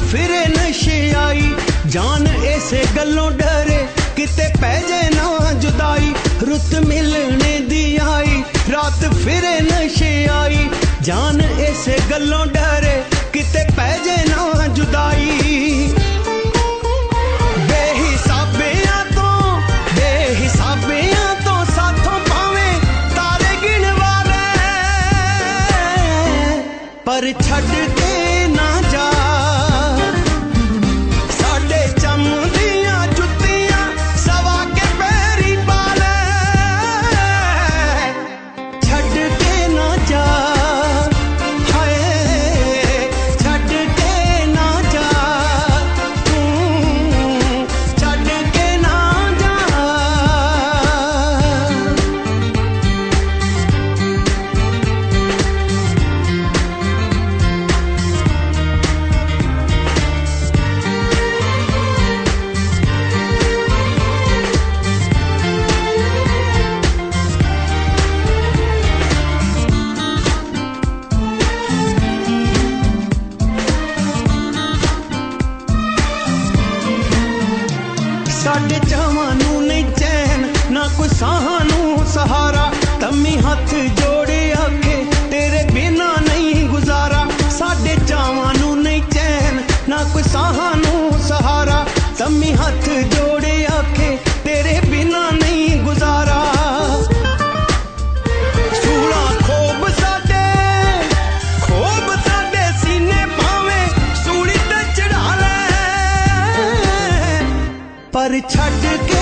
फिरे नशे आई जान इसे गलों डरे किते पै जाए ना जुदाई रुत मिलने दी आई रात फिरे नशे आई जान इसे गलों डरे किते पै जाए ना जुदाई बेहिसाबियां तो साथों पावे तारे गिन वाले पर छड़ के ना जा साडे चावां नूं नहीं चैन ना कोई साहां नूं सहारा तम्मी हथ जोड़े आखे तेरे बिना नहीं गुजारा साडे चावां नूं नहीं चैन ना कोई साहां नूं सहारा तम्मी हथ जोड़े आखे तेरे बिना नहीं गुजारा सूला खोब साडे सीने पावे सूली ते चढ़ा ले पर छड़ के